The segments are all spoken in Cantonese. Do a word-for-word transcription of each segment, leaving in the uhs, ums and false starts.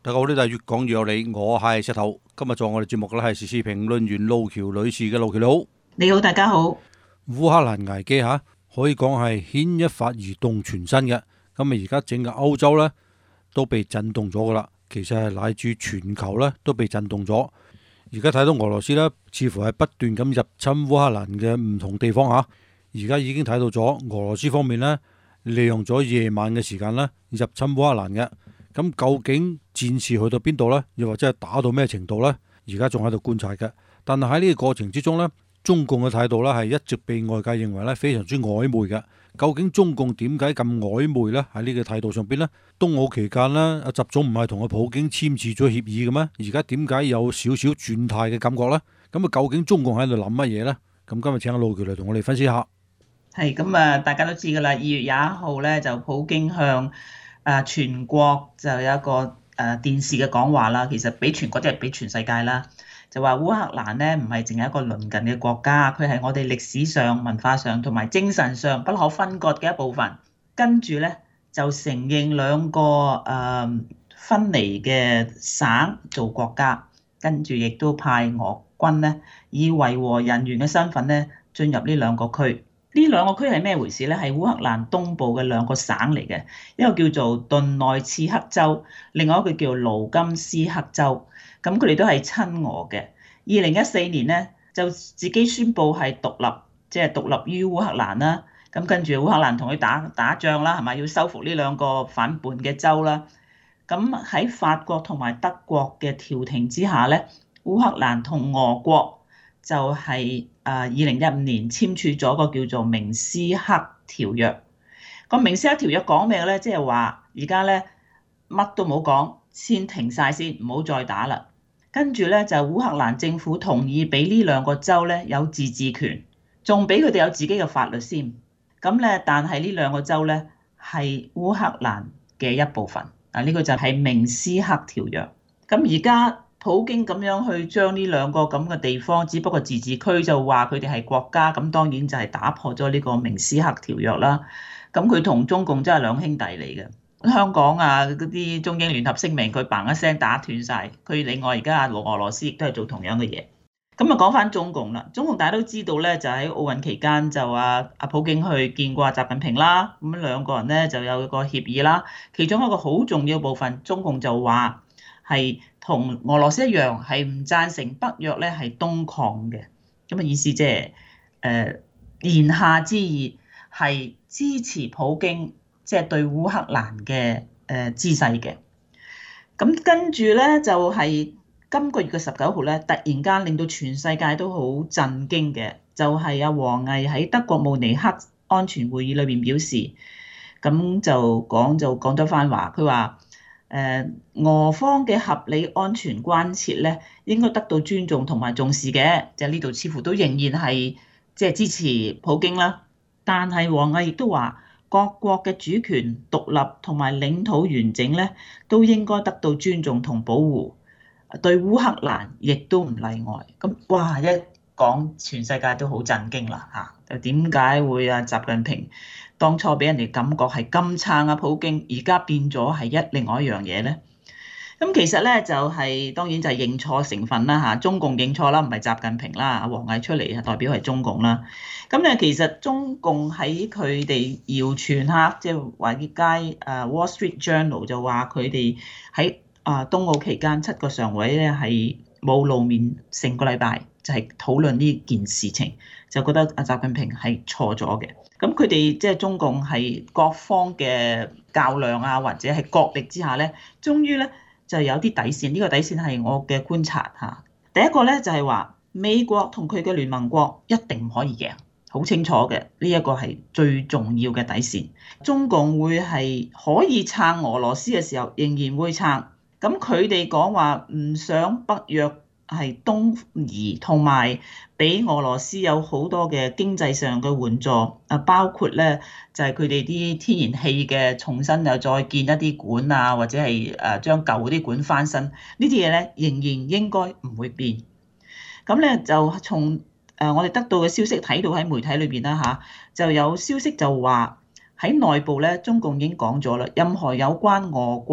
大家好，呢度係越講越有理，我係石頭。今日做我哋節目嘅咧係時事評論員路橋女士嘅。路橋你好。 你好，大家好。 烏克蘭危機吓，可以講係牽一髮而動全身嘅。咁啊，而家整個歐洲咧都被震動咗噶啦，其實係乃至全球咧都被震動咗。而家睇到俄羅斯咧，似乎係不斷咁入侵烏克蘭嘅唔同地方吓。而家已經睇到咗俄羅斯方面咧，利用咗夜晚嘅時間咧入侵烏克蘭嘅。咁究竟戰事去到邊度呢？又或者係打到咩程度呢？而家仲喺度觀察嘅。但係喺呢個過程之中呢，中共嘅態度呢係一直被外界認為呢非常之曖昧嘅。究竟中共點解咁曖昧呢？喺呢個態度上邊呢？冬奧期間呢，阿習總唔係同阿普京簽署咗協議嘅咩？而家點解有少少轉態嘅感覺呢？咁啊，究竟中共喺度諗乜嘢呢？咁今日請阿路橋嚟同我哋分析下。 係咁啊，大家都知噶啦，二月廿一號咧就普京向啊全國就有一個誒電視嘅講話啦。其實俾全國即係俾全世界啦，就話烏克蘭咧唔係淨係一個鄰近嘅國家，佢係我哋歷史上、文化上同埋精神上不可分割嘅一部分。跟住咧就承認兩個誒分離嘅省做國家，跟住亦都派俄軍咧以維和人員嘅身份咧進入呢兩個區。呢兩個區係咩回事咧？係烏克蘭東部嘅兩個省嚟嘅，一個叫做頓內茨克州，另外一個叫盧甘斯克州。咁佢哋都係親俄嘅。二零一四年咧就自己宣布係獨立，即係獨立於烏克蘭啦。咁跟住烏克蘭同佢打打仗啦，係咪要收復呢兩個反叛嘅州啦？咁喺法國同埋德國嘅調停之下咧，烏克蘭同俄國就係啊二零一五年簽署咗個叫做明斯克條約。個明斯克條約講咩咧？即係話而家咧乜都冇講，先停晒先，唔好再打啦。跟住咧就烏克蘭政府同意俾呢兩個州咧有自治權，仲俾佢哋有自己嘅法律先。咁咧，但係呢兩個州咧係烏克蘭嘅一部分。啊，呢個就係明斯克條約。咁而家普京咁樣去將呢兩個咁嘅地方，只不過自治區就話佢哋係國家，咁當然就係打破咗呢個明斯克條約啦。咁佢同中共真係兩兄弟嚟嘅。香港啊嗰啲中英聯合聲明，佢嘭一聲打斷晒。佢另外而家啊俄羅斯亦都係做同樣嘅嘢。咁啊講翻中共啦，中共大家都知道咧，就喺奧運期間就啊阿普京去見過阿習近平啦。咁兩個人咧就有個協議啦，其中一個好重要部分，中共就話係同俄羅斯一樣，係唔贊成北約咧係東擴嘅。咁嘅意思即係誒言下之意係支持普京即係對烏克蘭嘅誒姿勢嘅。咁跟住咧就係今個月嘅十九號咧，突然間令到全世界都好震驚嘅，就係阿王毅喺德國慕尼黑安全會議裏邊表示，咁就講就講咗番話，佢話誒俄方嘅合理安全關切咧，應該得到尊重同埋重視嘅，就呢度似乎都仍然係即係支持普京啦。但係王毅亦都話，各國嘅主權、獨立同埋領土完整咧，都應該得到尊重同保護。對烏克蘭亦都唔例外。咁哇，一講全世界都好震驚啦嚇！就點解會啊？習近平當初俾人哋感覺係咁撐啊普京，而家變咗係一另外一樣嘢咧？咁其實咧就係、是、當然就係認錯成分啦嚇，中共認錯啦，唔係習近平啦。阿王毅出嚟代表係中共啦。咁咧其實中共喺佢哋謠傳下，即係華爾街誒 Wall Street Journal 就話佢哋喺啊！冬奧期間七個常委咧係冇露面，成個禮拜就係討論呢件事情，就覺得阿習近平係錯咗嘅。咁佢哋即係中共係各方嘅較量啊，或者係角力之下咧，終於咧就有啲底線。呢個底線係我嘅觀察嚇。第一個咧就係話美國同佢嘅聯盟國一定唔可以贏，好清楚嘅。呢一個係最重要嘅底線。中共會係可以撐俄羅斯嘅時候，仍然會撐。咁佢哋講話唔想北約係東移，同埋俾俄羅斯有好多嘅經濟上嘅援助，啊包括咧就係佢哋啲天然氣嘅重新又再建一啲管啊，或者係誒將舊嗰啲管翻新，呢啲嘢咧仍然應該唔會變。咁咧就從誒我哋得到嘅消息睇到喺媒體裏邊啦嚇，就有消息就話喺內部咧，中共已經講咗啦，任何有關俄國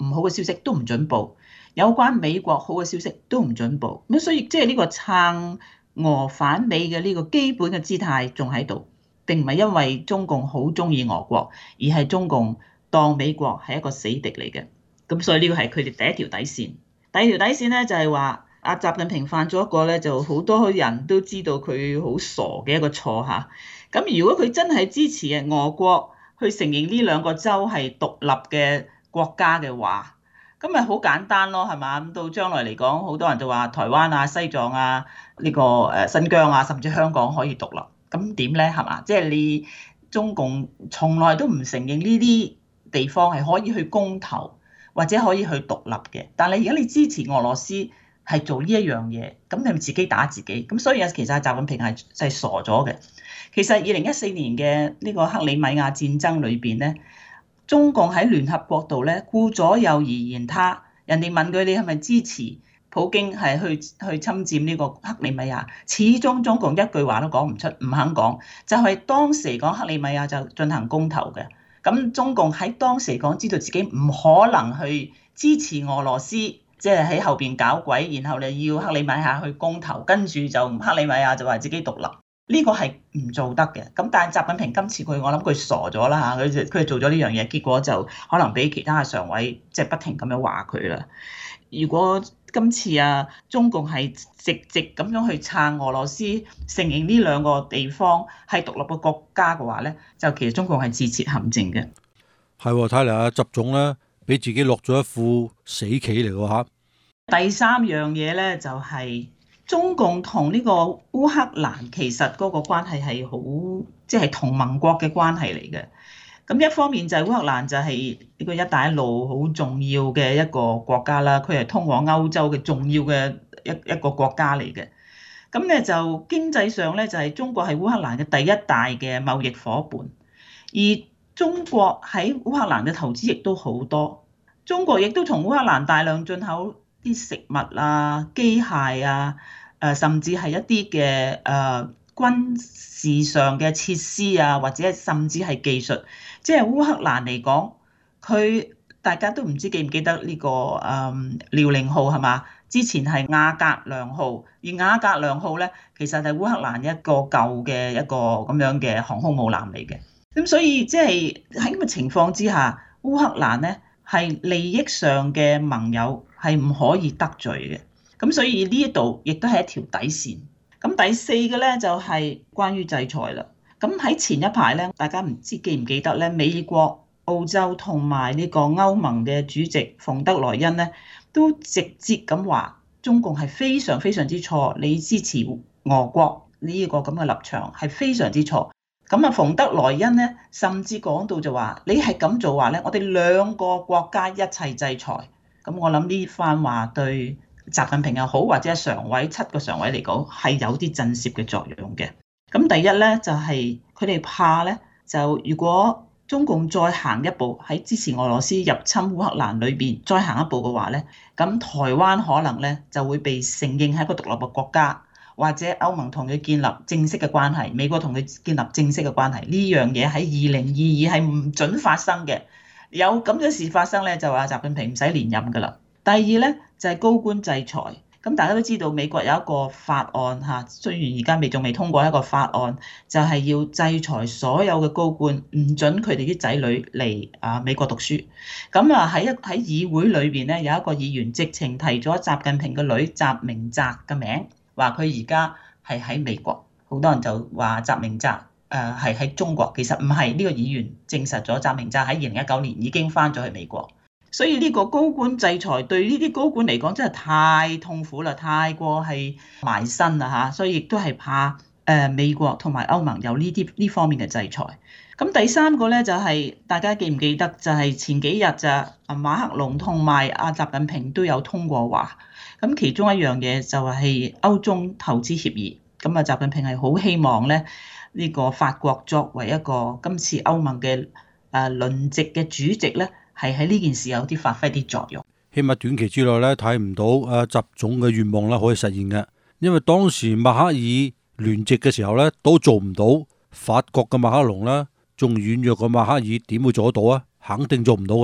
唔好嘅消息都唔準報，有關美國好嘅消息都唔準報。咁所以即係呢個撐俄反美嘅呢個基本嘅姿態仲喺度，並唔係因為中共好中意俄國，而係中共當美國係一個死敵嚟嘅。咁所以呢個係佢哋第一條底線。第二條底線咧就係話，阿習近平犯咗一個咧就好多人都知道佢好傻嘅一個錯嚇。咁如果佢真係支持嘅俄國去承認呢兩個州係獨立嘅國家嘅話，咁咪好簡單咯，係嘛？咁到將來嚟講，好多人就話台灣啊、西藏啊、呢個誒新疆啊，甚至香港可以獨立。咁點咧？係嘛？即係你中共從來都唔承認呢啲地方係可以去公投或者可以去獨立嘅。但係而家你支持俄羅斯係做呢一樣嘢，咁你咪自己打自己。咁所以啊，其實習近平係係傻咗嘅。其實二零一四年嘅呢個克里米亞戰爭裏邊咧，中共喺聯合國度咧顧左右而言他，人哋問佢你係咪支持普京係去去侵佔呢個克里米亞，始終中共一句話都講唔出，唔肯講，就係當時講克里米亞就進行公投嘅。咁中共喺當時講知道自己唔可能去支持俄羅斯，即係喺後邊搞鬼，然後你要克里米亞去公投，跟住就克里米亞就話自己獨立。呢個係唔做得嘅，咁但係習近平今次佢我諗佢傻咗啦嚇，佢佢做咗呢樣嘢，結果就可能俾其他嘅常委即係不停咁樣話佢啦。如果今次啊中共係直直咁樣去撐俄羅斯，承認呢兩個地方係獨立嘅國家嘅話咧，就其實中共係自設陷阱嘅。 係喎，睇嚟啊習總咧俾自己落咗一副死棋嚟喎嚇。 第三樣嘢咧就係、是。中共同呢個烏克蘭其實嗰個關係係好，即係同盟國嘅關係嚟嘅。咁一方面就係烏克蘭就係呢個一帶一路好重要嘅一個國家啦，佢係通往歐洲嘅重要嘅一一個國家嚟嘅。咁咧就經濟上咧就係中國係烏克蘭嘅第一大嘅貿易夥伴，而中國喺烏克蘭嘅投資亦都好多。中國亦都從烏克蘭大量進口啲食物啊、機械啊。誒甚至係一啲嘅誒軍事上嘅設施啊，或者甚至係技術，即係烏克蘭嚟講，佢大家都唔知記唔記得呢、這個誒遼寧號係嘛？之前係瓦格良號，而瓦格良號咧其實係烏克蘭一個舊嘅一個咁樣嘅航空母艦嚟嘅。咁所以即係喺咁嘅情況之下，烏克蘭咧係利益上嘅盟友係唔可以得罪嘅。咁所以呢一度亦都係一條底線。咁第四個咧就係關於制裁啦。咁喺前一排咧，大家唔知記唔記得咧，美國、澳洲同埋呢個歐盟嘅主席馮德萊恩咧，都直接咁話中共係非常非常之錯，你支持俄國呢個咁嘅立場係非常之錯。咁啊，馮德萊恩咧甚至講到就話，你係咁做話咧，我哋兩個國家一齊制裁。咁我諗呢番話對習近平又好，或者常委七個常委嚟講，係有啲震懾嘅作用嘅。咁第一咧就係佢哋怕咧，就如果中共再行一步喺支持俄羅斯入侵烏克蘭裏邊再行一步嘅話咧，咁台灣可能咧就會被承認係一個獨立嘅國家，或者歐盟同佢建立正式嘅關係，美國同佢建立正式嘅關係。呢樣嘢喺二零二二係唔準發生嘅。有咁嘅事發生咧，就話習近平唔使連任㗎啦。第二咧就係高官制裁，咁大家都知道美國有一個法案嚇，雖然而家未仲未通過一個法案，就係要制裁所有嘅高官，唔准佢哋啲仔女嚟啊美國讀書。咁啊喺一喺議會裏邊咧，有一個議員直情提咗習近平嘅女習明澤嘅名，話佢而家係喺美國。好多人就話習明澤誒係喺中國，其實唔係，呢個議員證實咗習明澤喺二零一九年已經翻咗去美國。所以呢個高官制裁對呢啲高官嚟講真係太痛苦啦，太過係埋身啦嚇，所以亦都係怕誒美國同埋歐盟有呢啲呢方面嘅制裁。咁第三個咧就係大家記唔記得就係前幾日咋啊馬克龍同埋阿習近平都有通過話，咁其中一樣嘢就係歐中投資協議。咁啊習近平係好希望咧呢個法國作為一個今次歐盟嘅誒輪值嘅主席咧，係喺呢件事有啲發揮啲作用， 起碼短期之內咧睇唔到啊習總嘅願望咧可以實現嘅，因為當時默克爾聯席嘅時候咧都做唔到，法國嘅馬克龍咧仲軟弱過默克爾，點會做得到啊？肯定做唔到嘅。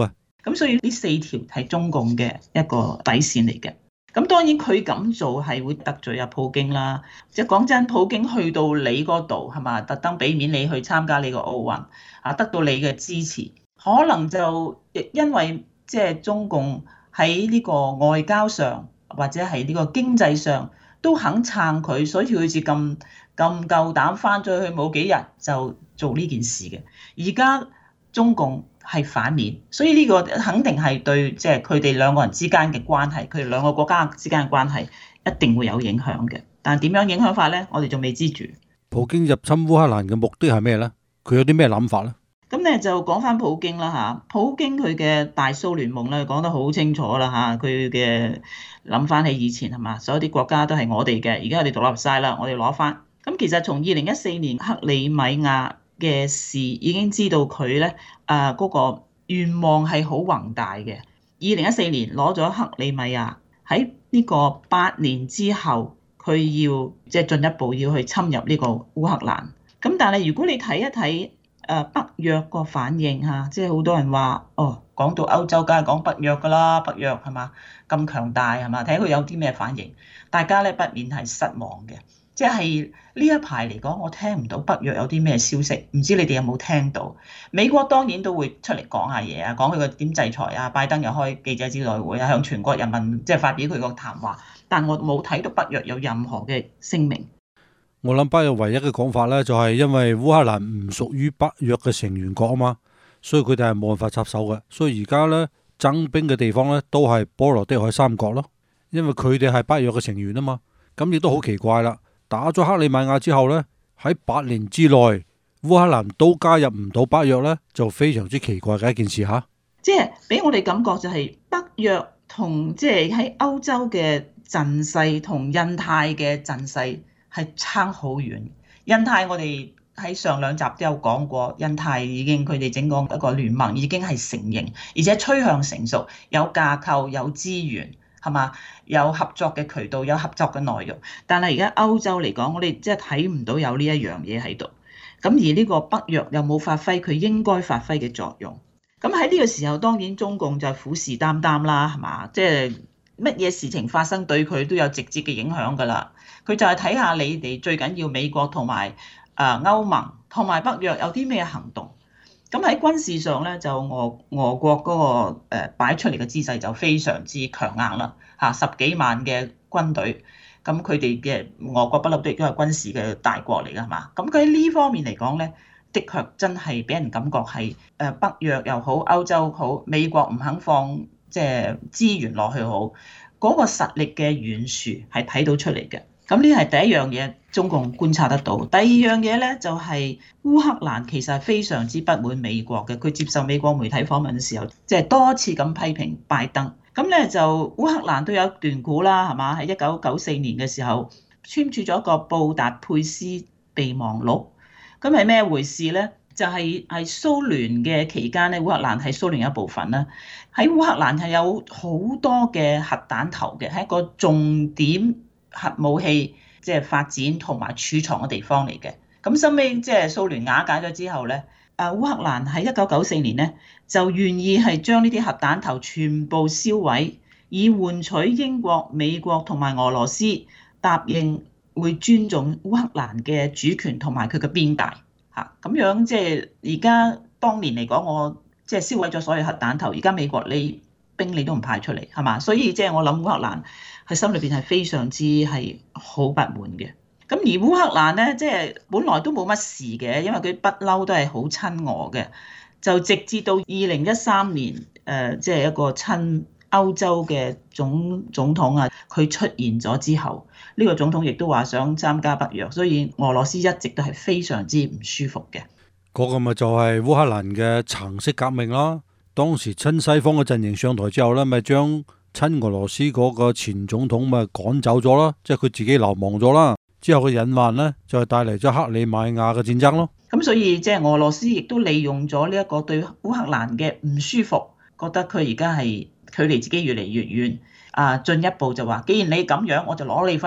咁所以呢四條係中共嘅一個底線嚟嘅。咁當然佢咁做係會得罪阿普京啦。即係講真，普京去到你嗰度係嘛，特登俾面你去參加你個奧運啊，得到你嘅支持，可能就因為即係中共喺呢個外交上或者係呢個經濟上都肯撐佢，所以佢似咁咁夠膽翻咗去冇幾日就做呢件事嘅。而家中共係反面，所以呢個肯定係對即係佢哋兩個人之間嘅關係，佢哋兩個國家之間嘅關係一定會有影響嘅。但係點樣影響法呢？我哋仲未知住。 普京入侵烏克蘭嘅目的係咩呢？佢有啲咩諗法呢？ 咁咧就講翻普京啦嚇，普京佢嘅大蘇聯夢咧講得好清楚啦嚇，佢嘅諗翻起以前係嘛，所有啲國家都係我哋嘅，而家我哋獨立晒啦，我哋攞翻。咁其實從二零一四年克里米亞嘅事已經知道佢咧啊嗰個願望係好宏大嘅。二零一四年攞咗克里米亞，喺呢個八年之後，佢要即係進一步要去侵入呢個烏克蘭。咁但係如果你睇一睇誒北約個反應嚇，即係好多人話哦，講到歐洲梗係講北約㗎啦，北約係嘛咁強大係嘛？睇下佢有啲咩反應，大家咧不免係失望嘅。即係呢一排嚟講，我聽唔到北約有啲咩消息，唔知你哋有冇聽到？美國當然都會出嚟講下嘢啊，講佢個點制裁啊，拜登又開記者招待會啊，向全國人民即係發表佢個談話，但我冇睇到北約有任何嘅聲明。 我諗北約唯一嘅講法咧，就係因為烏克蘭唔屬於北約嘅成員國啊嘛，所以佢哋係冇辦法插手嘅。所以而家咧增兵嘅地方咧都係波羅的海三國咯，因為佢哋係北約嘅成員啊嘛。咁亦都好奇怪啦，打咗克里米亞之後咧，喺八年之內烏克蘭都加入唔到北約咧，就非常之奇怪嘅一件事吓。 即係俾我哋感覺就係北約同即係喺歐洲嘅陣勢同印太嘅陣勢係差好遠。印太我哋喺上兩集都有講過，印太已經佢哋整個一個聯盟已經係成型，而且趨向成熟，有架構、有資源，係嘛？有合作嘅渠道，有合作嘅內容。但係而家歐洲嚟講，我哋即係睇唔到有呢一樣嘢喺度。咁而呢個北約又冇發揮佢應該發揮嘅作用。咁喺呢個時候，當然中共就虎視眈眈啦，係嘛？即係乜嘢事情發生對佢都有直接嘅影響㗎啦。佢就係睇下你哋最緊要美國同埋誒歐盟同埋北約有啲咩行動。咁喺軍事上咧，就俄俄國嗰個誒擺出嚟嘅姿勢就非常之強硬啦嚇，十幾萬嘅軍隊。咁佢哋嘅俄國不嬲都亦都係軍事嘅大國嚟㗎，係嘛？咁佢喺呢方面嚟講咧，的確真係俾人感覺係誒北約又好，歐洲好，美國唔肯放即係資源落去好，嗰個實力嘅懸殊係睇到出嚟嘅。咁呢係第一樣嘢，中共觀察得到。第二樣嘢咧就係烏克蘭其實係非常之不滿美國嘅，佢接受美國媒體訪問嘅時候，即係多次咁批評拜登。咁咧就烏克蘭都有一段故啦，係嘛？喺一九九四年嘅時候簽署咗個布達佩斯備忘錄。咁係咩回事咧？就係係蘇聯嘅期間咧，烏克蘭係蘇聯一部分啦。喺烏克蘭係有好多嘅核彈頭嘅，係一個重點核武器即係發展同埋儲藏嘅地方嚟嘅。咁收尾即係蘇聯瓦解咗之後咧，啊烏克蘭喺一九九四年咧就願意係將呢啲核彈頭全部燒毀，以換取英國、美國同埋俄羅斯答應會尊重烏克蘭嘅主權同埋佢嘅邊界嚇。咁樣即係而家當年嚟講，我即係燒毀咗所有核彈頭，而家美國你兵你都唔派出嚟係嘛？所以即係我諗烏克蘭喺心裏邊係非常之係好不滿嘅。咁而烏克蘭咧，即係本來都冇乜事嘅，因為佢不嬲都係好親俄嘅。就直至到二零一三年，誒即係一個親歐洲嘅總總統啊，佢出現咗之後，呢個總統亦都話想參加北約，所以俄羅斯一直都係非常之唔舒服嘅。 嗰個咪就係烏克蘭嘅橙色革命啦。當時親西方嘅陣營上台之後咧，咪將親俄羅斯嗰個前總統咪趕走咗啦，即係佢自己流亡咗啦。之後嘅隱患咧，就係帶嚟咗克里米亞嘅戰爭咯。 咁所以即係俄羅斯亦都利用咗呢一個對烏克蘭嘅唔舒服，覺得佢而家係距離自己越嚟越遠啊，進一步就話，既然你咁樣，我就攞你翻嚟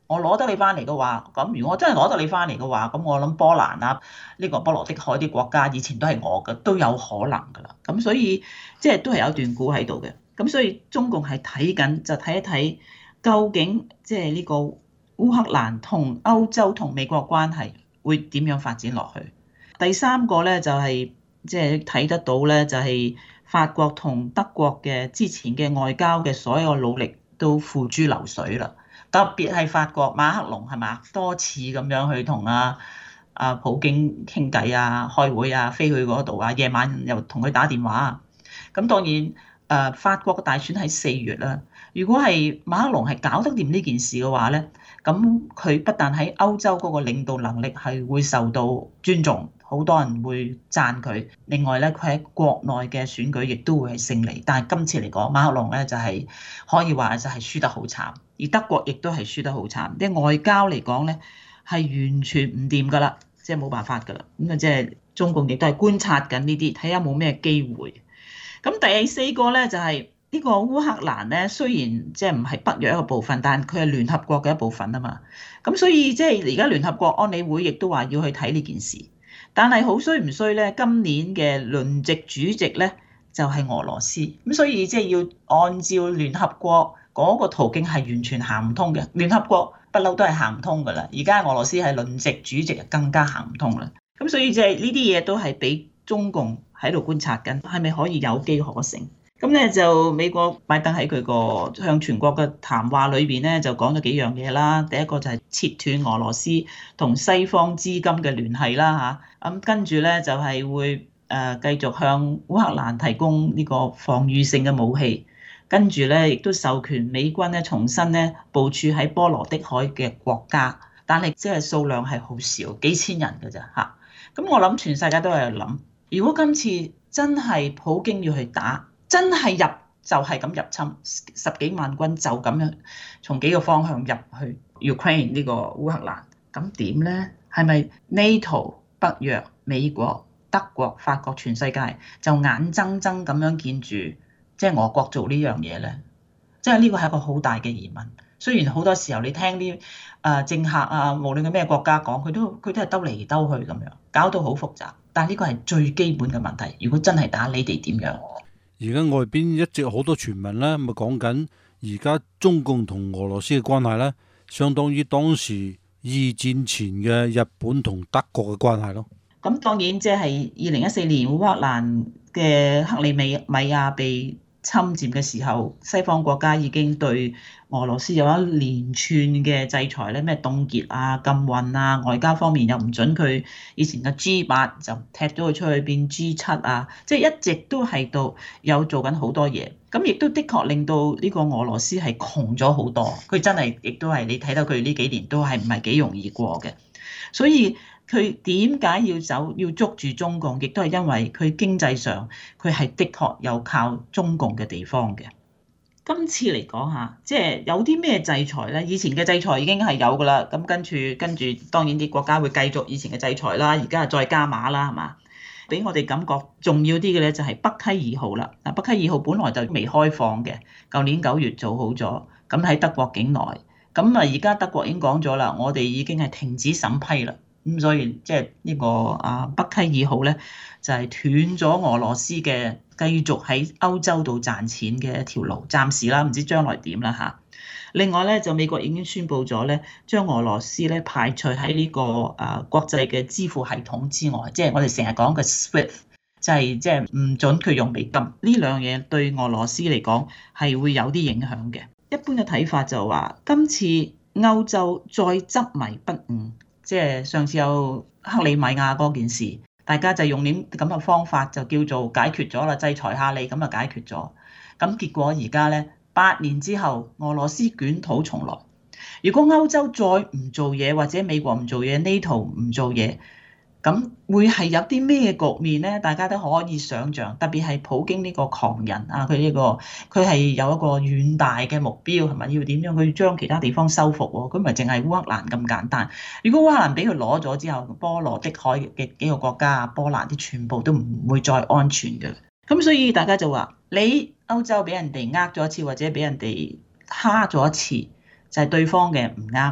我攞得你翻嚟嘅話，咁如果我真係攞得你翻嚟嘅話，咁我諗波蘭啊，呢個波羅的海啲國家以前都係我嘅，都有可能㗎啦。咁所以即係都係有段故喺度嘅。咁所以中共係睇緊，就睇一睇究竟即係呢個烏克蘭同歐洲同美國關係會點樣發展落去。第三個咧就係即係睇得到咧，就係法國同德國嘅之前嘅外交嘅所有努力都付諸流水啦。特別係法國馬克龍係嘛，多次咁樣去同阿阿普京傾偈啊、開會啊、飛去嗰度啊，夜晚又同佢打電話啊。咁當然誒，法國嘅大選喺四月啦。如果係馬克龍係搞得掂呢件事嘅話咧，咁佢不但喺歐洲嗰個領導能力係會受到尊重，好多人會讚佢。另外咧，佢喺國內嘅選舉亦都會係勝利。但係今次嚟講，馬克龍咧就係可以話就係輸得好慘，而德國亦都係輸得好慘。啲外交嚟講咧係完全唔掂㗎啦，即係冇辦法㗎啦。咁啊，即係中共亦都係觀察緊呢啲，睇下冇咩機會。咁第四個咧就係呢個烏克蘭咧，雖然即係唔係北約一個部分，但佢係聯合國嘅一部分啊嘛。咁所以即係而家聯合國安理會亦都話要去睇呢件事。但係好衰唔衰咧？今年嘅輪值主席咧就係俄羅斯，咁所以即係要按照聯合國嗰個途徑係完全行唔通嘅。聯合國不嬲都係行唔通㗎啦，而家俄羅斯係輪值主席更加行唔通啦。咁所以即係呢啲嘢都係俾中共喺度觀察緊，係咪可以有機可乘？咁咧就美國拜登喺佢個向全國嘅談話裏邊咧就講咗幾樣嘢啦。第一個就係切斷俄羅斯同西方資金嘅聯繫啦嚇。咁跟住咧就係會誒繼續向烏克蘭提供呢個防禦性嘅武器。跟住咧亦都授權美軍咧重新咧部署喺波羅的海嘅國家，但係即係數量係好少，幾千人㗎咋嚇。咁我諗全世界都係諗，如果今次真係普京要去打，真係入就係咁入侵，十幾萬軍就咁樣從幾個方向入去 Ukraine 呢個烏克蘭，咁點咧？係咪 NATO 北約、美國、德國、法國全世界就眼睜睜咁樣見住即係俄國做呢樣嘢咧？即係呢個係一個好大嘅疑問。雖然好多時候你聽啲誒政客啊，無論佢咩國家講，佢都佢都係兜嚟兜去咁樣，搞到好複雜。但係呢個係最基本嘅問題。如果真係打，你哋點樣？ 而家外邊一直好多傳聞咧，咪講緊而家中共同俄羅斯嘅關係咧，相當於當時二戰前嘅日本同德國嘅關係咯。 咁當然即係二零一四年烏克蘭嘅克里米米亞被侵佔嘅時候，西方國家已經對俄羅斯有一連串嘅制裁咧，咩凍結啊、禁運啊，外交方面又唔准佢以前嘅 G 八就踢咗佢出去變 G 七啊，即係一直都係度有做緊好多嘢。咁亦都的確令到呢個俄羅斯係窮咗好多，佢真係亦都係你睇到佢呢幾年都係唔係幾容易過嘅，所以。佢點解要走要捉住中共？亦都係因為佢經濟上佢係的確有靠中共嘅地方嘅。今次嚟講下，即係有啲咩制裁咧？以前嘅制裁已經係有㗎啦。咁跟住跟住，當然啲國家會繼續以前嘅制裁啦。而家係再加碼啦，係嘛？俾我哋感覺重要啲嘅咧，就係北溪二號啦。嗱，北溪二號本來就未開放嘅，舊年九月做好咗，咁喺德國境內。咁啊，而家德國已經講咗啦，我哋已經係停止審批啦。咁所以即係呢個啊北溪二號咧，就係斷咗俄羅斯嘅繼續喺歐洲度賺錢嘅一條路，暫時啦，唔知將來點啦嚇。另外咧，就美國已經宣布咗咧，將俄羅斯咧排除喺呢個啊國際嘅支付系統之外，即係我哋成日講嘅 SWIFT，就係即係唔準佢用美金。呢兩樣嘢對俄羅斯嚟講係會有啲影響嘅。一般嘅睇法就話，今次歐洲再執迷不悟。即係上次有克里米亞嗰件事，大家就用呢咁嘅方法就叫做解決咗啦，制裁下你咁就解決咗。咁結果而家咧，八年之後，俄羅斯捲土重來。如果歐洲再唔做嘢，或者美國唔做嘢 ，NATO 唔做嘢，咁會係有啲咩局面咧？大家都可以想像，特別係普京呢個狂人啊，佢呢個佢係有一個遠大嘅目標，係咪要點樣去將其他地方收復喎？佢唔係淨係烏克蘭咁簡單。如果烏克蘭俾佢攞咗之後，波羅的海嘅幾個國家啊，波蘭啲全部都唔會再安全嘅。咁所以大家就話：你歐洲俾人哋呃咗一次，或者俾人哋蝦咗一次，就係對方嘅唔啱。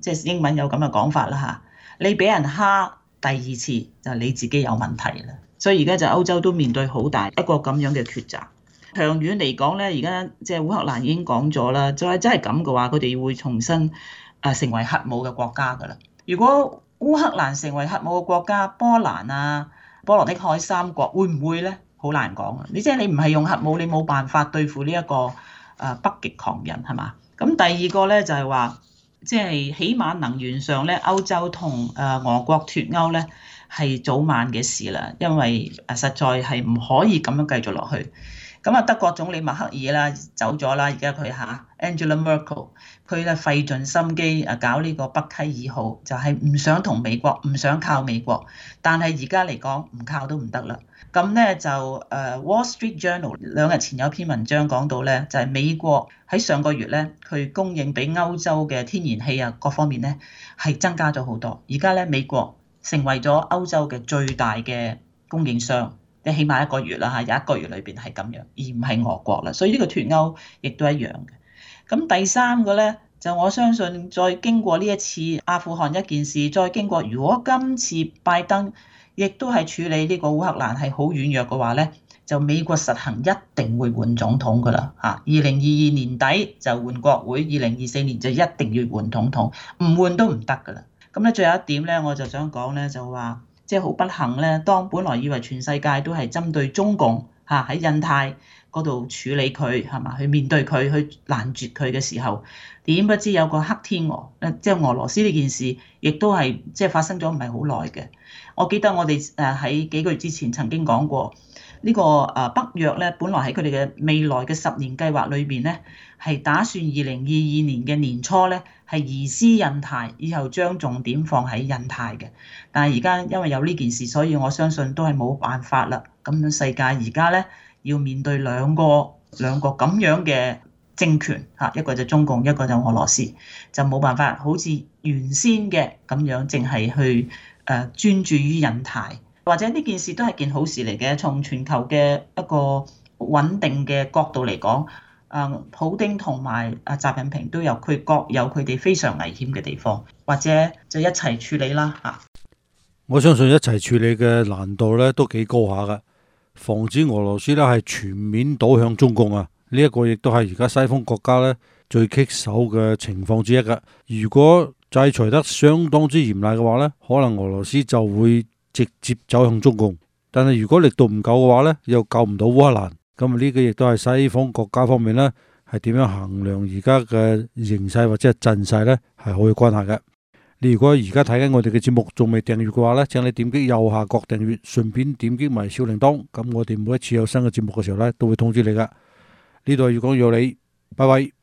即係英文有咁嘅講法啦嚇。你俾人蝦第二次就你自己有問題啦。所以而家就歐洲都面對好大一個咁樣嘅抉擇。長遠嚟講咧，而家即係烏克蘭已經講咗啦，就係真係咁嘅話，佢哋會重新誒成為核武嘅國家㗎啦。如果烏克蘭成為核武嘅國家，波蘭啊、波羅的海三國會唔會咧？好難講啊！你即係你唔係用核武，你冇辦法對付呢一個誒北極狂人係嘛？咁第二個咧就係話，即係起碼能源上咧，歐洲同誒俄國脫歐咧係早晚嘅事啦，因為誒實在係唔可以咁樣繼續落去。咁啊，德國總理默克爾啦走咗啦，而家佢嚇 Angela Merkel，佢咧費盡心機啊搞呢個北溪二號，就係唔想同美國，唔想靠美國，但係而家嚟講唔靠都唔得啦。咁咧就誒 Wall Street Journal 兩日前有篇文章講到咧，就係美國喺上個月咧，佢供應俾歐洲嘅天然氣啊各方面咧係增加咗好多。而家咧美國成為咗歐洲嘅最大嘅供應商。你起碼一個月啦嚇，有一個月裏邊係咁樣，而唔係俄國啦，所以呢個脫歐亦都一樣嘅。咁第三個咧，就我相信再經過呢一次阿富汗一件事，再經過如果今次拜登亦都係處理呢個烏克蘭係好軟弱嘅話咧，就美國實行一定會換總統噶啦嚇。二零二二年底就換國會，二零二四年就一定要換總統，唔換都唔得噶啦。咁咧，最後一點咧，我就想講咧，就話。即係好不幸咧，當本來以為全世界都係針對中共嚇喺印太嗰度處理佢係嘛，去面對佢去攔截佢嘅時候，點不知有個黑天鵝，即係俄羅斯呢件事，亦都係即係發生咗唔係好耐嘅。我記得我哋誒喺幾個月之前曾經講過，呢個誒北約咧，本來喺佢哋嘅未來嘅十年計劃裏邊咧，係打算二零二二年嘅年初咧係移師印太，以後將重點放喺印太嘅。但係而家因為有呢件事，所以我相信都係冇辦法啦。咁樣世界而家咧要面對兩個兩個咁樣嘅政權嚇，一個就中共，一個就俄羅斯，就冇辦法好似原先嘅咁樣，淨係去誒專注於印太。或者呢件事都係件好事嚟嘅，從全球嘅一個穩定嘅角度嚟講，誒普丁同埋阿習近平都有佢各有佢哋非常危險嘅地方，或者就一齊處理啦嚇。 我相信一齊處理嘅難度咧都幾高下噶，防止俄羅斯咧係全面倒向中共啊！呢一個亦都係而家西方國家咧最棘手嘅情況之一噶。如果制裁得相當之嚴厲嘅話咧，可能俄羅斯就會直接走向中共，但係如果力度唔夠嘅話呢，又救唔到烏克蘭。咁呢個亦都係西方國家方面呢，係點樣衡量而家嘅形勢或者係陣勢呢，係好有關係嘅。你如果而家睇緊我哋嘅節目仲未訂閱嘅話呢，請你點擊右下角訂閱，順便點擊埋小鈴鐺，咁我哋每一次有新嘅節目嘅時候呢，都會通知你噶。呢度係粵講粵有理，拜拜。